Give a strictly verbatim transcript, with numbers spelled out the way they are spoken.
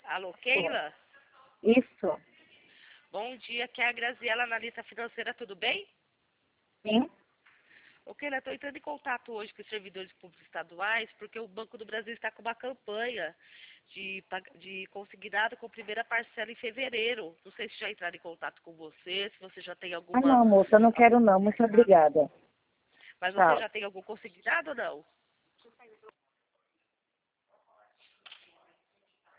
Alô, Keila? Isso. Bom dia, aqui é a Graziela, analista financeira, tudo bem? Sim. Ô, Keila, estou entrando em contato hoje com os servidores públicos estaduais, porque o Banco do Brasil está com uma campanha de, pag- de consignado com primeira parcela em fevereiro. Não sei se já entraram em contato com você, se você já tem Ah, alguma... não, moça, eu não quero algum não. Muito consignado. obrigada. Mas você Tchau. já tem algum consignado ou não?